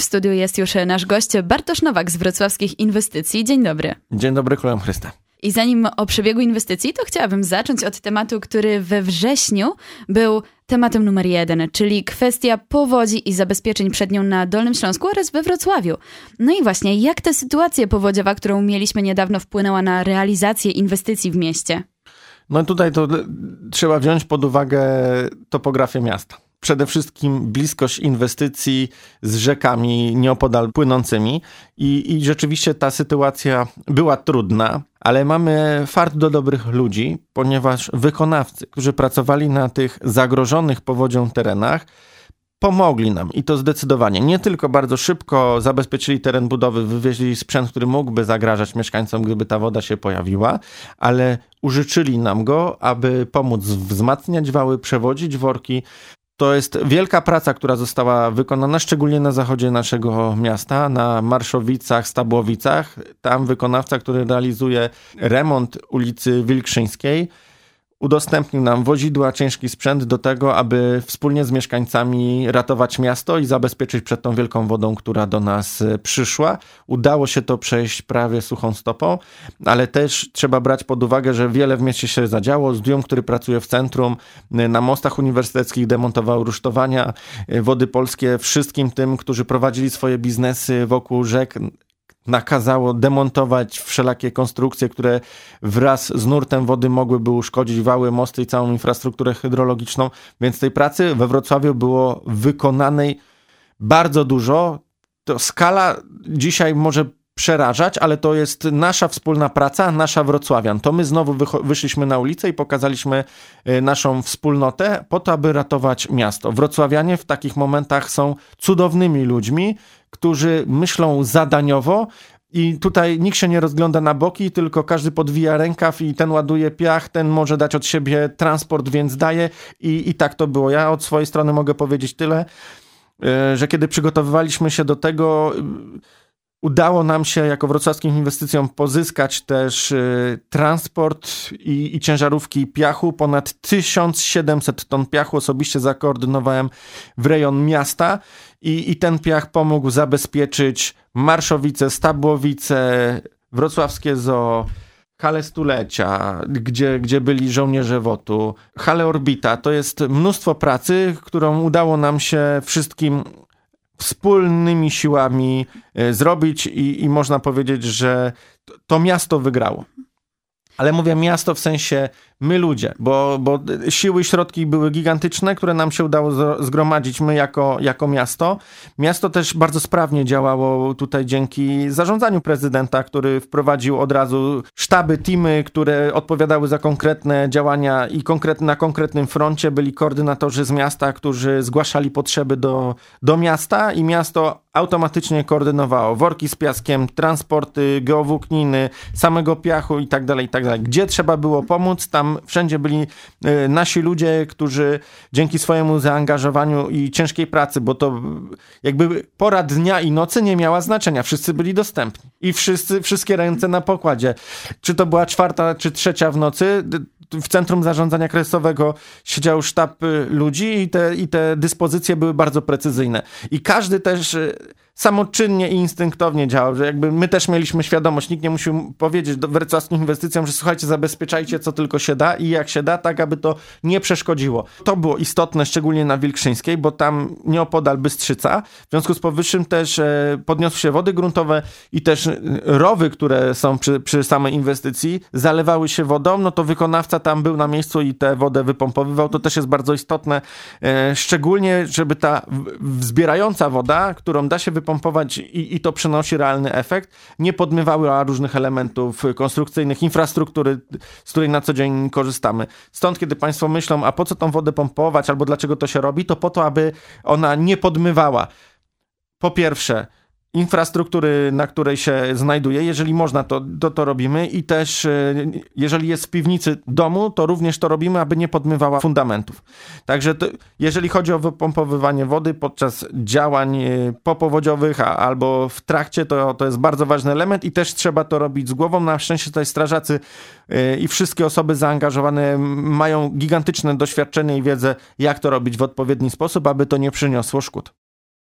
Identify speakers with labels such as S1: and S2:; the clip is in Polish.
S1: w studiu jest już nasz gość Bartosz Nowak z Wrocławskich Inwestycji. Dzień dobry.
S2: Dzień dobry, królem Chryste.
S1: I zanim o przebiegu inwestycji, to chciałabym zacząć od tematu, który we wrześniu był tematem numer 1, czyli kwestia powodzi i zabezpieczeń przed nią na Dolnym Śląsku oraz we Wrocławiu. No i właśnie, jak ta sytuacja powodziowa, którą mieliśmy niedawno, wpłynęła na realizację inwestycji w mieście?
S2: No tutaj to trzeba wziąć pod uwagę topografię miasta. Przede wszystkim bliskość inwestycji z rzekami nieopodal płynącymi i rzeczywiście ta sytuacja była trudna, ale mamy fart do dobrych ludzi, ponieważ wykonawcy, którzy pracowali na tych zagrożonych powodzią terenach, pomogli nam i to zdecydowanie. Nie tylko bardzo szybko zabezpieczyli teren budowy, wywieźli sprzęt, który mógłby zagrażać mieszkańcom, gdyby ta woda się pojawiła, ale użyczyli nam go, aby pomóc wzmacniać wały, przewodzić worki. To jest wielka praca, która została wykonana, szczególnie na zachodzie naszego miasta, na Marszowicach, Stabłowicach. Tam wykonawca, który realizuje remont ulicy Wilkrzyńskiej, udostępnił nam wozidła, ciężki sprzęt do tego, aby wspólnie z mieszkańcami ratować miasto i zabezpieczyć przed tą wielką wodą, która do nas przyszła. Udało się to przejść prawie suchą stopą, ale też trzeba brać pod uwagę, że wiele w mieście się zadziało. Zdjom, który pracuje w centrum, na mostach uniwersyteckich demontował rusztowania. Wody Polskie wszystkim tym, którzy prowadzili swoje biznesy wokół rzek, nakazało demontować wszelakie konstrukcje, które wraz z nurtem wody mogłyby uszkodzić wały, mosty i całą infrastrukturę hydrologiczną, więc tej pracy we Wrocławiu było wykonanej bardzo dużo. To skala dzisiaj może przerażać, ale to jest nasza wspólna praca, nasza wrocławian. To my znowu wyszliśmy na ulicę i pokazaliśmy naszą wspólnotę po to, aby ratować miasto. Wrocławianie w takich momentach są cudownymi ludźmi, którzy myślą zadaniowo i tutaj nikt się nie rozgląda na boki, tylko każdy podwija rękaw i ten ładuje piach, ten może dać od siebie transport, więc daje i tak to było. Ja od swojej strony mogę powiedzieć tyle, że kiedy przygotowywaliśmy się do tego, udało nam się jako wrocławskim inwestycjom pozyskać też transport i ciężarówki piachu. Ponad 1700 ton piachu osobiście zakoordynowałem w rejon miasta i ten piach pomógł zabezpieczyć Marszowice, Stabłowice, wrocławskie zoo, Halę Stulecia, gdzie byli żołnierze WOT-u, Halę Orbita. To jest mnóstwo pracy, którą udało nam się wszystkim wspólnymi siłami zrobić i można powiedzieć, że to miasto wygrało. Ale mówię miasto w sensie my ludzie, bo siły i środki były gigantyczne, które nam się udało zgromadzić my jako miasto. Miasto też bardzo sprawnie działało tutaj dzięki zarządzaniu prezydenta, który wprowadził od razu sztaby, teamy, które odpowiadały za konkretne działania i na konkretnym froncie. Byli koordynatorzy z miasta, którzy zgłaszali potrzeby do miasta i miasto automatycznie koordynowało worki z piaskiem, transporty, geowłókniny, samego piachu i tak dalej. Gdzie trzeba było pomóc, tam wszędzie byli nasi ludzie, którzy dzięki swojemu zaangażowaniu i ciężkiej pracy, bo to jakby pora dnia i nocy nie miała znaczenia. Wszyscy byli dostępni i wszystkie ręce na pokładzie. Czy to była 4 czy 3 w nocy, w Centrum Zarządzania Kryzysowego siedział sztab ludzi i te dyspozycje były bardzo precyzyjne. I każdy też samoczynnie i instynktownie działał, że jakby my też mieliśmy świadomość, nikt nie musiał powiedzieć wrocławskim inwestycjom, że słuchajcie, zabezpieczajcie co tylko się da i jak się da, tak aby to nie przeszkodziło. To było istotne, szczególnie na Wilkrzyńskiej, bo tam nieopodal Bystrzyca. W związku z powyższym też podniosły się wody gruntowe i też rowy, które są przy samej inwestycji, zalewały się wodą, no to wykonawca tam był na miejscu i tę wodę wypompowywał. To też jest bardzo istotne, szczególnie, żeby ta wzbierająca woda, którą da się wypompować i to przynosi realny efekt, nie podmywała różnych elementów konstrukcyjnych, infrastruktury, z której na co dzień korzystamy. Stąd, kiedy państwo myślą, a po co tą wodę pompować, albo dlaczego to się robi, to po to, aby ona nie podmywała. Po pierwsze, infrastruktury, na której się znajduje, jeżeli można, to robimy i też jeżeli jest w piwnicy domu, to również to robimy, aby nie podmywała fundamentów. Także jeżeli chodzi o wypompowywanie wody podczas działań popowodziowych albo w trakcie, to jest bardzo ważny element i też trzeba to robić z głową. Na szczęście tutaj strażacy i wszystkie osoby zaangażowane mają gigantyczne doświadczenie i wiedzę, jak to robić w odpowiedni sposób, aby to nie przyniosło szkód.